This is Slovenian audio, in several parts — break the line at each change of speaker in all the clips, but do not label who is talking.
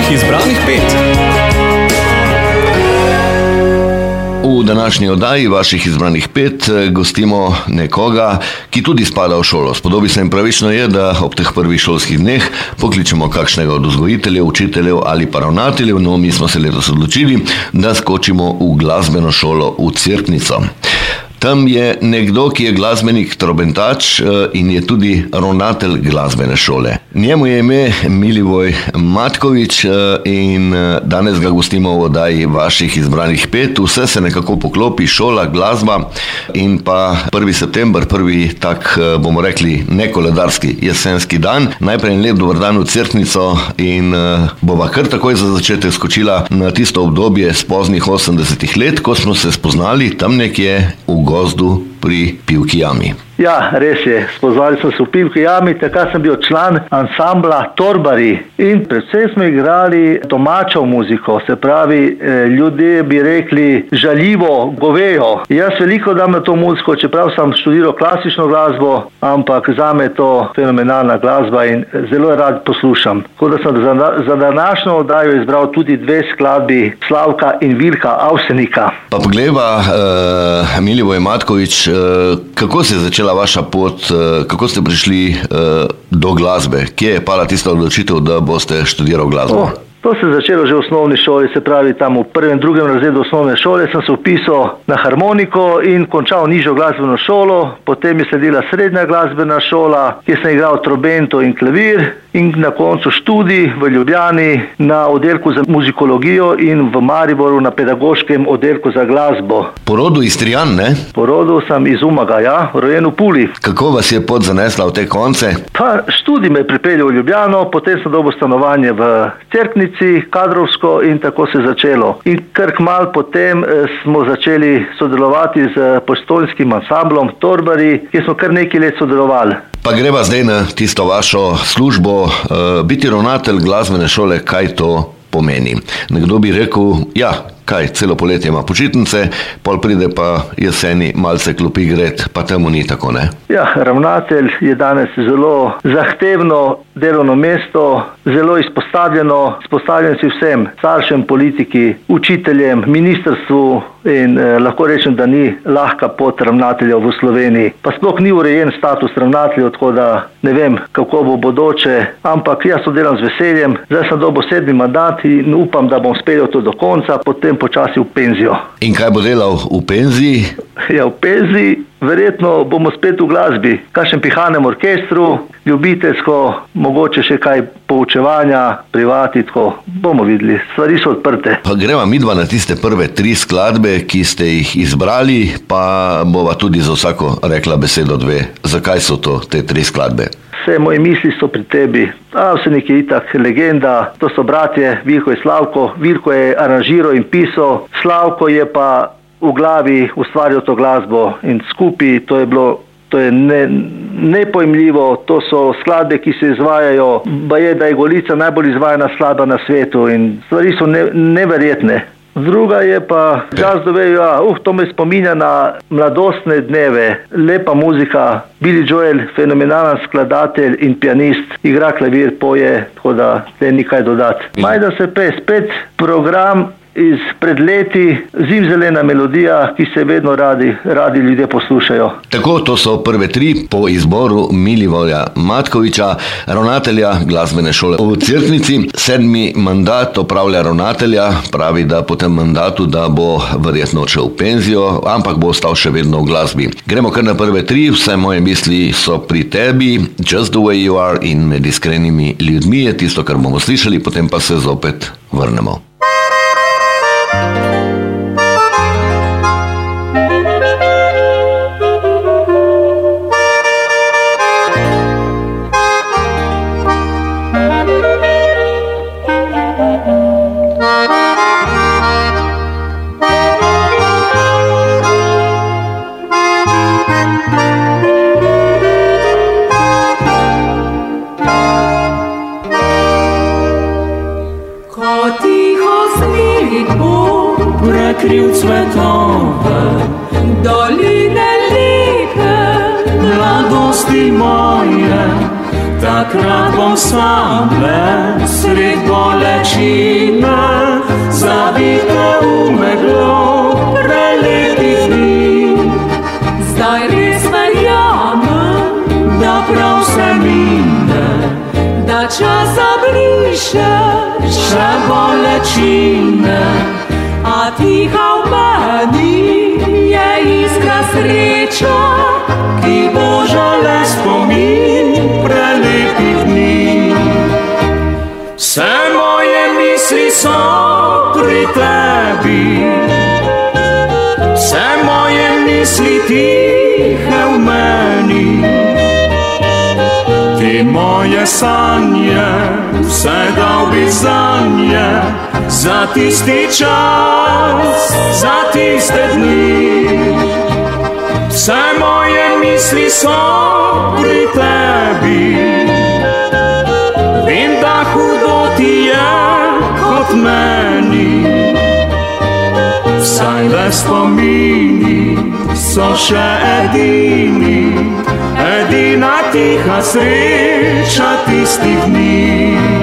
izbranih pet.
V današnji oddaji vaših izbranih pet gostimo nekoga, ki tudi spada v šolo. Spodobi se in pravično je, da ob teh prvih šolskih dneh pokličemo kakšnega od vzgojiteljev, učiteljev ali pa ravnateljev. No, mi smo se letos odločili, da skočimo v glasbeno šolo v Cerknico. Tam je nekdo, ki je glasbenik, trobentač in je tudi ravnatelj glasbene šole. Njemu je ime Milivoj Matkovič in danes ga gostimo v oddaji vaših izbranih pet. Vse se nekako poklopi, šola, glasba in pa 1. september, prvi tak, bomo rekli, nekoledarski jesenski dan. Najprej lep dober dan v Cerknico in bova kar takoj za začetek skočila na tisto obdobje z poznih 80 let, ko smo se spoznali tam nekje v gozdu pri Pivki jami.
Ja, res je. Spoznali smo se v Pivki jami, takrat sem bil član ansambla Torbari in predvsem smo igrali domačo muziko, se pravi, ljudje bi rekli žaljivo, govejo. Jaz veliko dam na to muziko, čeprav sem študiral klasično glasbo, ampak zame je to fenomenalna glasba in zelo rad poslušam. Tako da sem za današnjo oddajo izbral tudi dve skladbi Slavka in Vilka Avsenika.
Pa poglejva, Milivoj Matkovič, kako se je začela vaša pot, kako ste prišli do glasbe? Kje je pala tista odločitev, da boste študiral glasbo?
To se je začelo že v osnovni šoli, se pravi tam v 1. in 2. razredu osnovne šole sem se vpisal na harmoniko in končal nižjo glasbeno šolo, potem je sledila srednja glasbena šola, kjer sem igral trobento in klavir in na koncu študij v Ljubljani na oddelku za muzikologijo in v Mariboru na pedagoškem oddelku za glasbo.
Po rodu Istrijan, ne?
Po rodu sem iz Umaga, ja, rojen v Puli.
Kako vas je pot zanesla v te konce?
Pa študij me je pripeljal v Ljubljano, potem sem dobil stanovanje v Cerknici, kadrovsko in tako se je začelo. In kar kmalu potem smo začeli sodelovati z postojnskim ansamblom Torbari, kjer smo kar nekaj let sodelovali.
Pa greva zdaj na tisto vašo službo, biti ravnatelj glasbene šole, kaj to pomeni? Nekdo bi rekel, ja, kaj, celo poletje ima počitnice, pol pride pa jeseni malce klopi gret, pa temu ni tako, ne?
Ja, ravnatelj je danes zelo zahtevno delovno mesto, zelo izpostavljen si vsem, staršem, politiki, učiteljem, ministrstvu in lahko rečem, da ni lahka pot ravnateljev v Sloveniji. Pa sploh ni urejen status ravnateljev, tako da ne vem, kako bo bodoče, ampak jaz to delam z veseljem. Zdaj sem dobil 7. mandat in upam, da bom speljal to do konca, potem počasi v penzijo.
In kaj bo delal v penziji?
Ja, v penziji verjetno bomo spet v glasbi, kakšen pihanem orkestru, ljubiteljsko, mogoče še kaj poučevanja, privati, tako bomo videli, stvari so odprte.
Pa greva midva na tiste prve 3 skladbe, ki ste jih izbrali, pa bova tudi za vsako rekla besedo 2. Zakaj so to te 3 skladbe?
Vse moje misli so pri tebi. Avsenik je itak legenda, to so bratje Vilko in Slavko. Vilko je aranžiral in pisal, Slavko je pa v glavi ustvarjal to glasbo in skupaj to je nepojmljivo, to so skladbe, ki se izvajajo, baje, da je Golica najbolj izvajana skladba na svetu in stvari so neverjetne. Druga je pa Jazz the Way You Are. To me spominja na mladostne dneve, lepa muzika, Billy Joel, fenomenalen skladatelj in pianist, igra klavir, poje, tako da ne ni kaj dodati. Majda se pe, spet program iz pred leti, zimzelena melodija, ki se vedno radi ljudje poslušajo.
Tako, to so prve 3 po izboru Milivoja Matkoviča, ravnatelja glasbene šole v Cerknici. 7. mandat opravlja ravnatelja, pravi, da po tem mandatu, da bo verjetno odšel v penzijo, ampak bo ostal še vedno v glasbi. Gremo kar na prve 3, vse moje misli so pri tebi, Just the Way You Are in Med iskrenimi ljudmi je tisto, kar bomo slišali, potem pa se zopet vrnemo.
Prekrył cwetowe dolinę lipe, mladosti moje, Takrat bom samle sred bolečine, zavite v meglo prelepih dni. Zdaj res verjamem, da prav se mine, da čas zabriše še bolečine, a tiha v meni je iskra sreča, ki božale spomin prelepih dni. Vse moje misli so pri tebi, vse moje misli tihe v meni. Ti moje sanje, vse dal bi zanje, za tisti čas, za tiste dni. Vse moje misli so pri tebi, vem, da hudo ti je kot meni. Vsaj le spomini so še edini, edina tiha sreča tistih dni.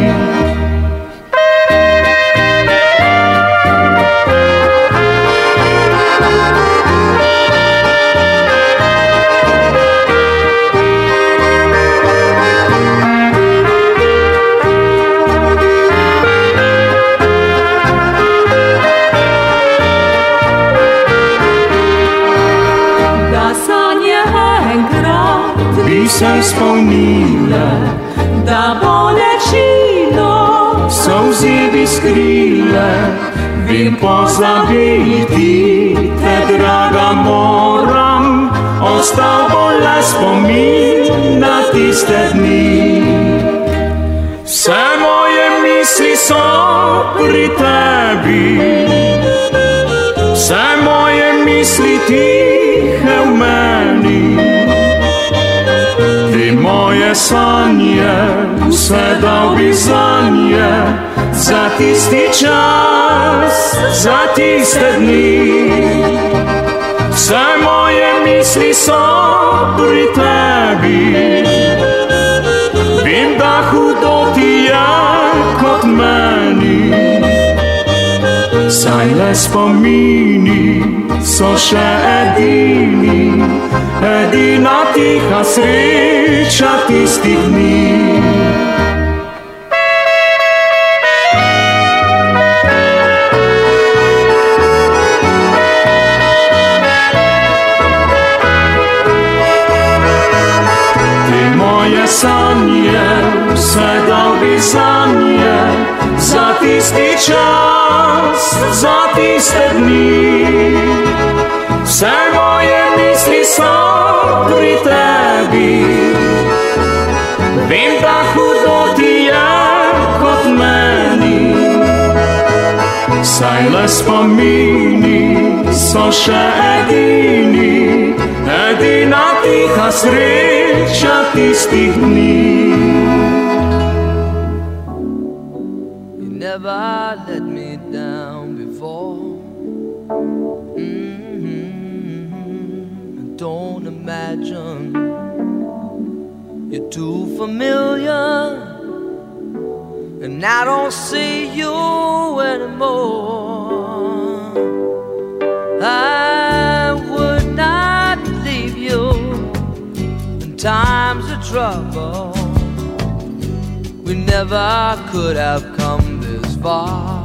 Se spomnile, da bolečino solzi bi skrile, vem pozabiti te, draga, moram, ostal bo le spomin na tiste dni. Vse moje misli so pri tebi, vse moje misli tihe v meni. Moje sanje, vse dal bi zanje, za tisti čas, za tiste dni. Vse moje misli so pri tebi, vem, da hudo ti je kot meni. Saj le spomini so še edini, edina tiha sreča tistih dni. Te moje sanje, vse dal bi zanje, za tisti čas, za tiste dni. Vse moje misli so pri tebi, vem, da hudo ti je kot meni. Saj le spomini so še edini, edina tiha sreča tistih dni.
You never let me down before. Don't imagine you're too familiar, and I don't see you anymore. I would not leave you in times of trouble. We never could have come this far.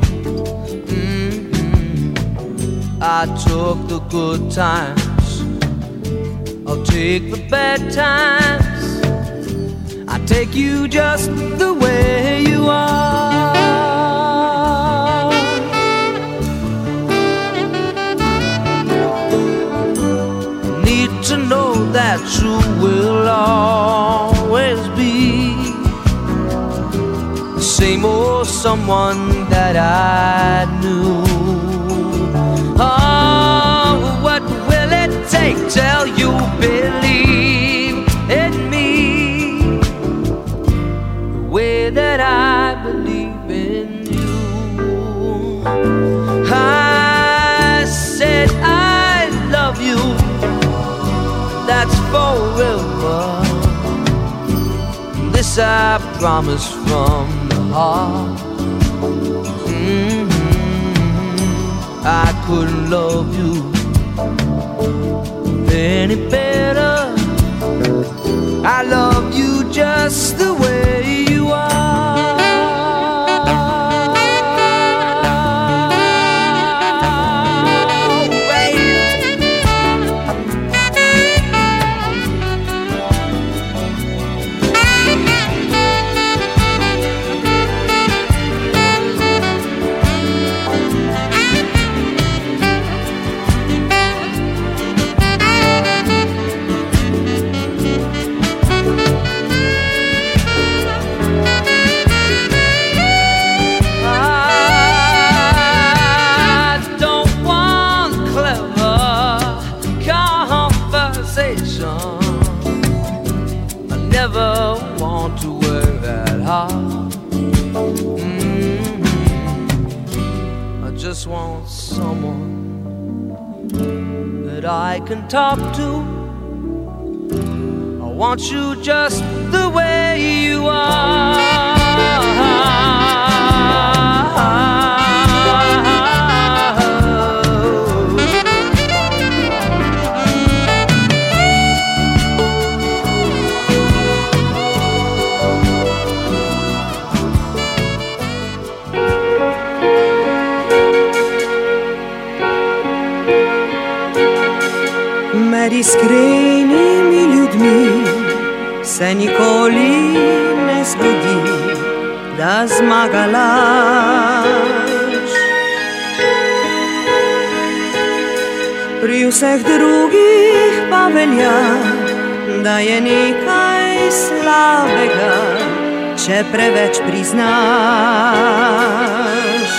I took the good times, I'll take the bad times. I take you just the way you are. Need to know that you will always be the same old someone that I knew. Oh, what will it take till you believe in me the way that I believe in you? I said I love you, that's forever. I promise from the heart. I couldn't love you any better. I love you just the way you are. Want someone that I can talk to. I want you just the way you are.
Med iskrenimi ljudmi se nikoli ne zgodi, da zmaga laž. Pri vseh drugih pa velja, da je nekaj slabega, če preveč priznaš.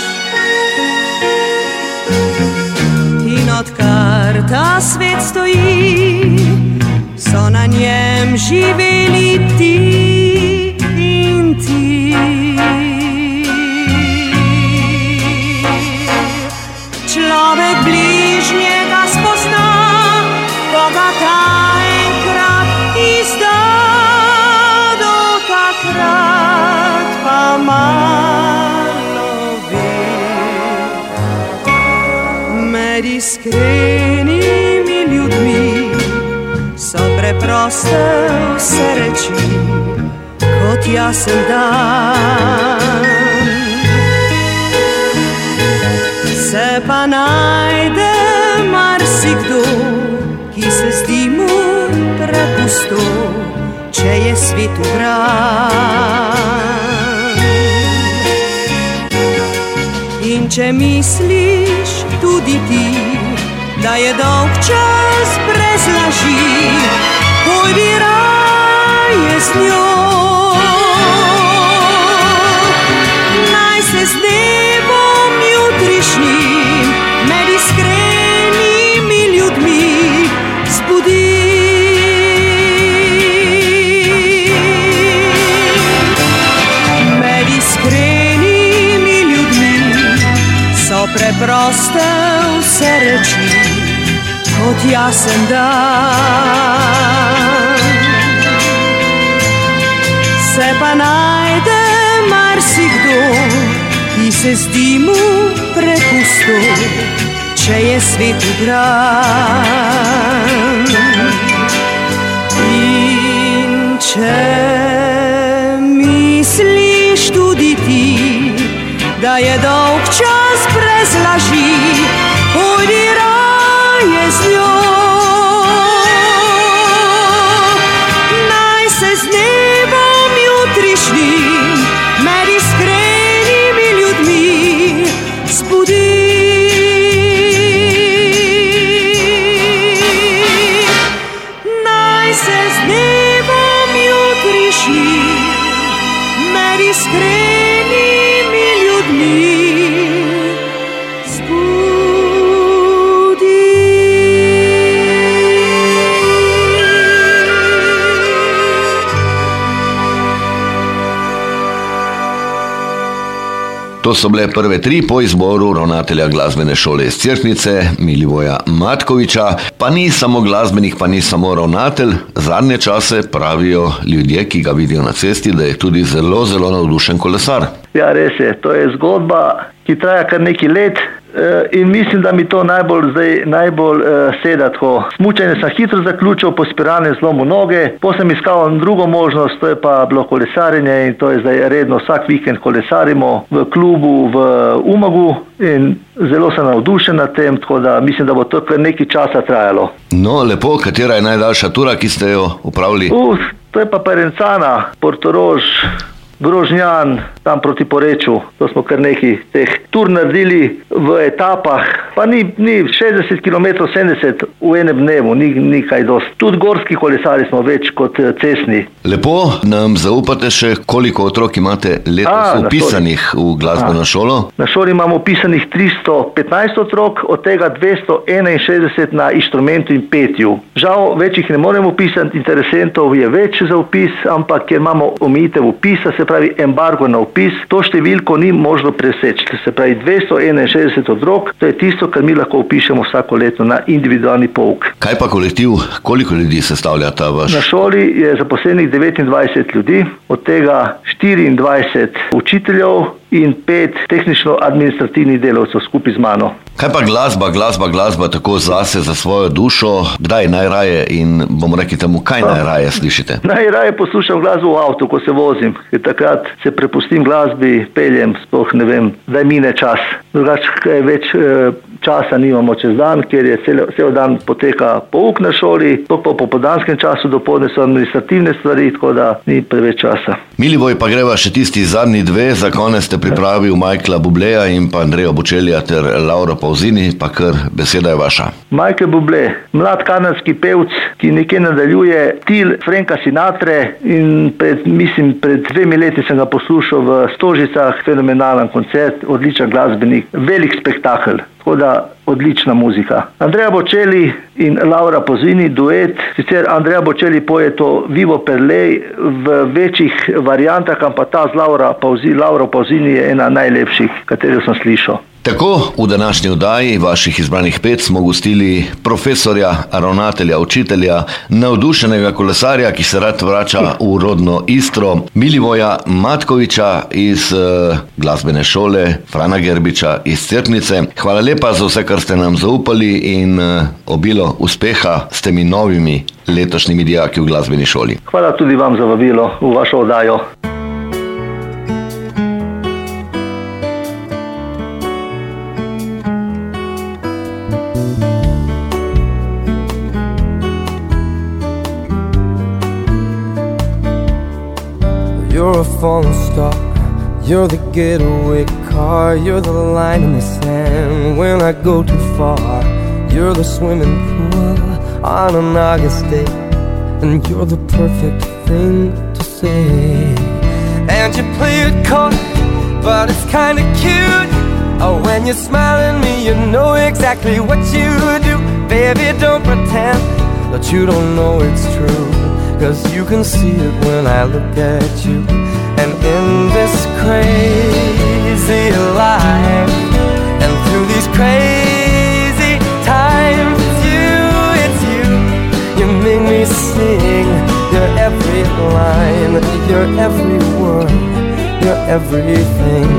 In odkar ta svet stoji, so na njem živeli ti in ti. Človek bližnjega spozna, ko ga ta enkrat izda, do takrat pa malo ve. Med iskrenimi ljudmi so preproste vse reči, kot jasen dan. Se pa najde marsikdo, ki se zdi mu prepusto, če je svet ubran. In če misliš tudi ti, da je dolg čas brez laži, pojdi raje z njo. Naj se z dnevom jutrišnjim med iskrenimi ljudmi zbudi. Med iskrenimi ljudmi so preproste vse reči, kot jasen dan. Se pa najde marsikdo, ki se zdi mu prepusto, če je svet ubran. In če misliš tudi ti, da je dolg čas brez laži, pojdi raje z njo. Naj se z dnevom jutrišnjim med iskrenimi ljudmi zbudi. Naj se z dnevom jutrišnjim med iskrenimi ljudmi
To so bile prve 3 po izboru ravnatelja glasbene šole iz Cerknice, Milivoja Matkoviča. Pa ni samo glasbenik, pa ni samo ravnatelj. Zadnje čase pravijo ljudje, ki ga vidijo na cesti, da je tudi zelo, zelo navdušen kolesar.
Ja, res je. To je zgodba, ki traja kar nekaj let. In mislim, da mi to najbolj seda tako. Smučanje sem hitro zaključil, po spiralnem zlomu noge, potem sem iskal drugo možnost, to je pa bilo kolesarjenje in to je zdaj redno vsak vikend kolesarimo v klubu v Umagu in zelo sem navdušen nad tem, tako da mislim, da bo to kar nekaj časa trajalo.
No, lepo, katera je najdaljša tura, ki ste jo upravili?
To je pa Perencana, Portorož, Grožnjan, tam proti Poreču. To smo kar nekaj teh tur naredili v etapah, pa ni 60 km, 70 v enem dnevu, ni kaj dosti. Tudi gorski kolesari smo več kot cestni.
Lepo, nam zaupate še, koliko otrok imate letos upisanih v glasbeno šolo?
Na šoli imamo upisanih 315 otrok, od tega 261 na inštrumentu in petju. Žal, več jih ne moremo upisati, interesentov je več za upis, ampak ker imamo omejitev upisa, se pravi embargo na upis, to številko ni možno preseči. Se pravi 261 otrok, to je tisto, kar mi lahko upišemo vsako leto na individualni pouk.
Kaj pa kolektiv? Koliko ljudi sestavlja ta vaš?
Na šoli je zaposlenih 29 ljudi, od tega 24 učiteljev in 5 tehnično-administrativnih delavcev skupaj z mano.
Kaj pa glasba tako zase, za svojo dušo? Kdaj najraje in bomo rekli temu, kaj najraje slišite?
Najraje poslušam glasbo v avtu, ko se vozim. Ker takrat se prepustim glasbi, peljem, sploh ne vem, da mine čas. Drugače več časa nimamo čez dan, ker je cel dan poteka pouk na šoli, po popoldanskem času dopoldne so administrativne stvari, tako da ni preveč časa.
Milivoj, pa greva še tisti zadnji 2, za konec ste pripravil Michaela Bubleja in pa Andreja Bočelija ter Lauro Pauzini, pa kar beseda je vaša.
Michael Bublé, mlad kanadski pevc, ki nekje nadaljuje stil Franka Sinatre in pred 2 leti sem ga poslušal v Stožicah, fenomenalen koncert, odličen glasbenik, velik spektakel. Tako da odlična muzika. Andreja Bočeli in Laura Pauzini, duet. Sicer Andreja Bočeli poje to Vivo per lei v večjih variantah, ampak ta z Laura Pauzini je ena najlepših, katero sem slišal.
Tako v današnji oddaji vaših izbranih 5 smo gostili profesorja, ravnatelja, učitelja, navdušenega kolesarja, ki se rad vrača v rodno Istro, Milivoja Matkoviča iz glasbene šole Frana Gerbiča iz Cerknice. Hvala lepa za vse, kar ste nam zaupali in obilo uspeha s temi novimi letošnjimi dijaki v glasbeni šoli.
Hvala tudi vam za vabilo v vašo oddajo.
You're a falling star, you're the getaway car, you're the line in the sand when I go too far. You're the swimming pool on an August day, and you're the perfect thing to say. And you play it cold, but it's kinda cute. Oh, when you smile at me, you know exactly what you do. Baby, don't pretend that you don't know it's true, 'cause you can see it when I look at you. And in this crazy life, and through these crazy times, it's you, you make me sing. You're every line, you're every word, you're everything.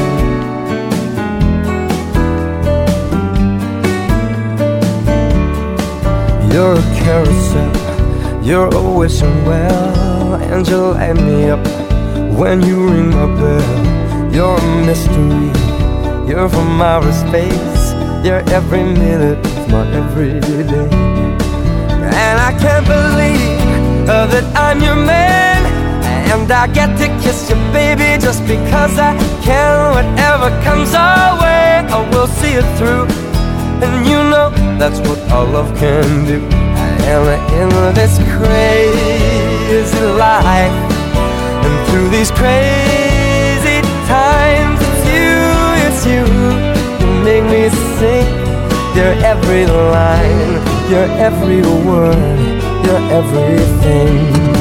You're a carousel, you're always well, and you light me up when you ring my bell. You're a mystery, you're from outer space, you're every minute of my everyday. And I can't believe that I'm your man, and I get to kiss you, baby, just because I can. Whatever comes our way, I will see it through, and you know that's what our love can do. And in this crazy life, and through these crazy times, it's you, you make me sing. You're every line, you're every word, you're everything.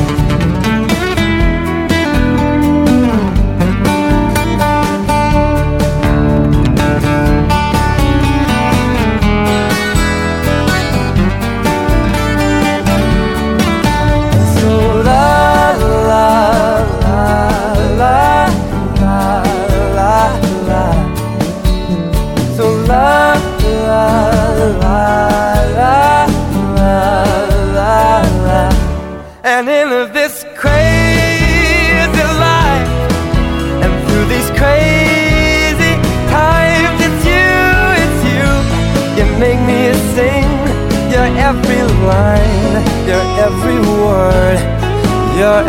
And in this crazy life, and through these crazy times, it's you. You make me sing your every line, your every word, your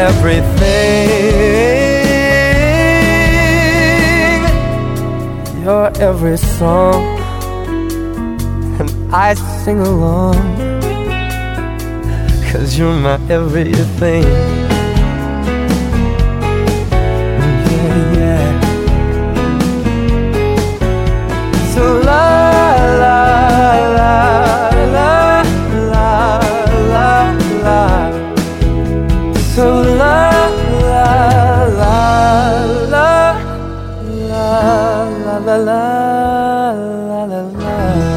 everything, your every song. And I sing along, 'cause you're my everything. Yeah, yeah. So la la la la la la la. So la la la la la la la la la la.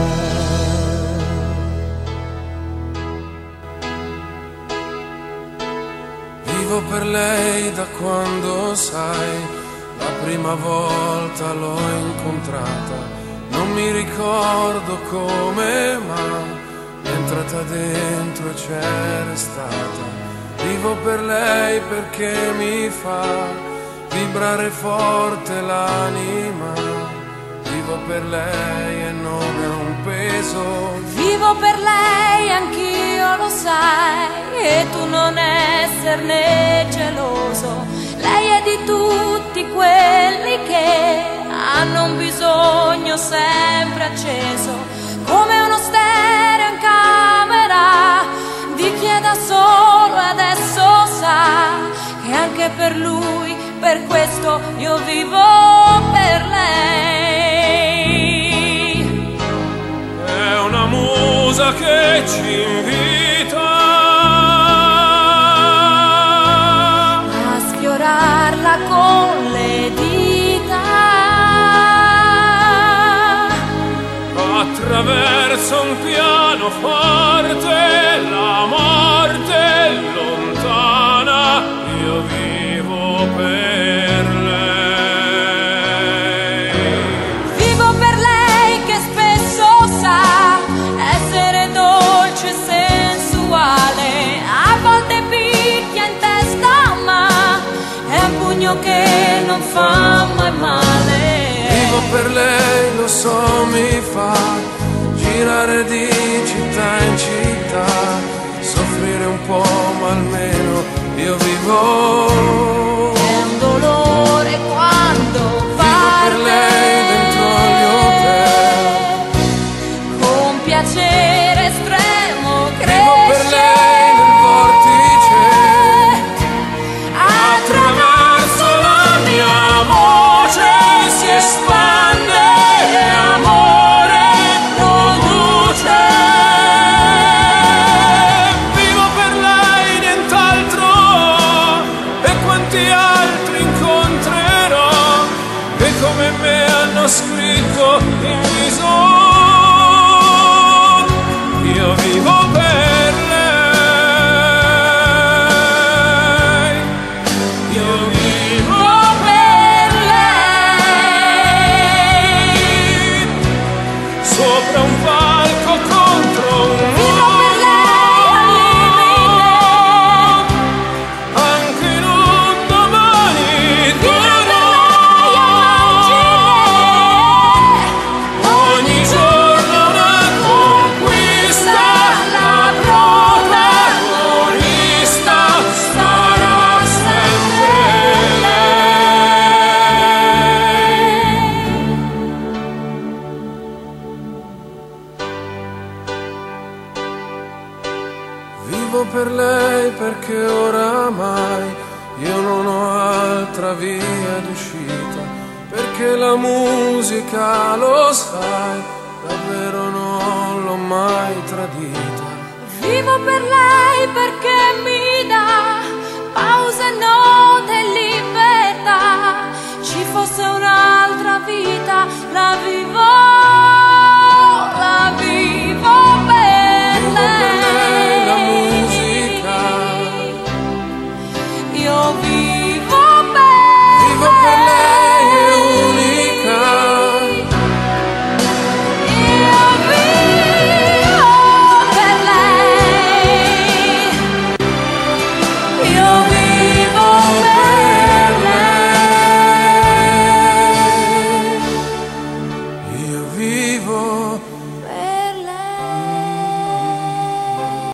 Per lei da quando sai, la prima volta l'ho incontrata, non mi ricordo come, ma è entrata dentro e c'è restata. Vivo per lei perché mi fa vibrare forte l'anima. Vivo per lei e non è un peso.
Vivo per lei, anch'io lo sai, e tu non esserne geloso. Lei è di tutti quelli che hanno un bisogno sempre acceso, come uno stereo in camera di chi è da solo e adesso sa che anche per lui, per questo io vivo per lei.
È una musa che ci invita
a sfiorarla con le dita,
attraverso un pianoforte, la morte è lontana, io vivo per lei.
Vivo per lei che spesso sa essere dolce e sensuale, a volte picchia in testa ma è un pugno che non fa mai male.
Vivo per lei, lo so, mi fa girare di città in città, soffrire un po' ma almeno io vivo.
È un dolore quando parte.
Vivo per lei dentro agli hotel,
con piacere estremo cresce.
vivo per lei nel vortice, attraverso la mia voce si espande e amore produce. Vivo per lei, nient'altro, e quanti altri incontrerò che come me hanno scritto in viso. Io vivo per lei, io vivo per lei, sopra un palco contro un
Vivo per lei,
anche in un domani
vivo per
duro.
lei,
Ogni giorno una conquista, la protagonista sarà sempre lei. Vivo per lei perché oramai io non ho altra via d'uscita, perché la musica, lo sai, davvero non l'ho mai tradita.
vivo per lei perché mi dà pause, note e libertà. Ci fosse un'altra vita, la vivo per
Vivo per lei la musica,
lei. Io vivo